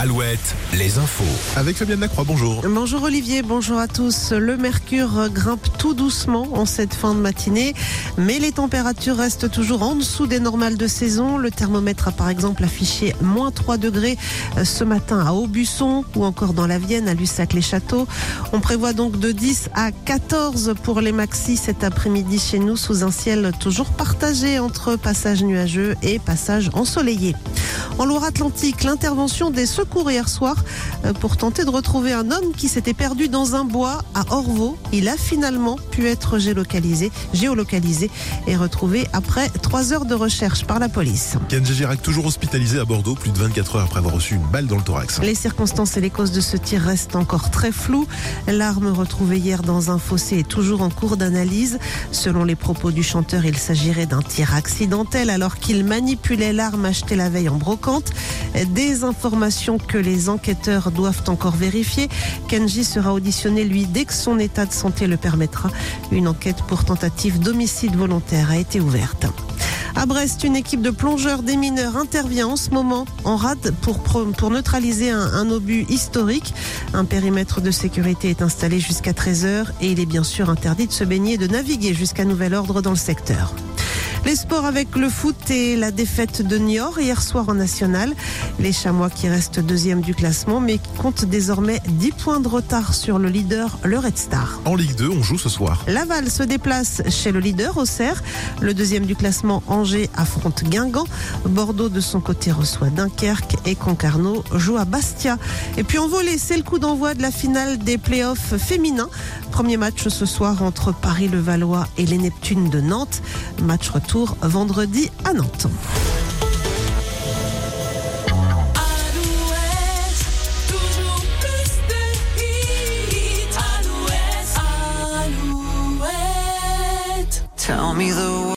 Alouette, les infos. Avec Fabienne Lacroix, bonjour. Bonjour Olivier, bonjour à tous. Le mercure grimpe tout doucement en cette fin de matinée, mais les températures restent toujours en dessous des normales de saison. Le thermomètre a par exemple affiché moins 3 degrés ce matin à Aubusson ou encore dans la Vienne, à Lussac-les-Châteaux. On prévoit donc de 10 à 14 pour les maxis cet après-midi chez nous, sous un ciel toujours partagé entre passage nuageux et passage ensoleillé. En Loire-Atlantique, l'intervention des secours hier soir pour tenter de retrouver un homme qui s'était perdu dans un bois à Orvaux. Il a finalement pu être géolocalisé et retrouvé après 3 heures de recherche par la police. Kenji Girac toujours hospitalisé à Bordeaux, plus de 24 heures après avoir reçu une balle dans le thorax. Les circonstances et les causes de ce tir restent encore très floues. L'arme retrouvée hier dans un fossé est toujours en cours d'analyse. Selon les propos du chanteur, il s'agirait d'un tir accidentel alors qu'il manipulait l'arme achetée la veille en brocante. Des informations que les enquêteurs doivent encore vérifier. Kenji sera auditionné, lui, dès que son état de santé le permettra. Une enquête pour tentative d'homicide volontaire a été ouverte. À Brest, une équipe de plongeurs des mineurs intervient en ce moment en rade pour neutraliser un obus historique. Un périmètre de sécurité est installé jusqu'à 13h et il est bien sûr interdit de se baigner et de naviguer jusqu'à nouvel ordre dans le secteur. Les sports avec le foot et la défaite de Niort hier soir en national. Les Chamois qui restent deuxième du classement mais qui comptent désormais 10 points de retard sur le leader, le Red Star. En Ligue 2, on joue ce soir. Laval se déplace chez le leader, Auxerre. Le deuxième du classement, Angers, affronte Guingamp. Bordeaux de son côté reçoit Dunkerque et Concarneau joue à Bastia. Et puis en volley, c'est le coup d'envoi de la finale des playoffs féminins. Premier match ce soir entre Paris-Levallois et les Neptunes de Nantes. Match retour vendredi à Nantes. Tell me the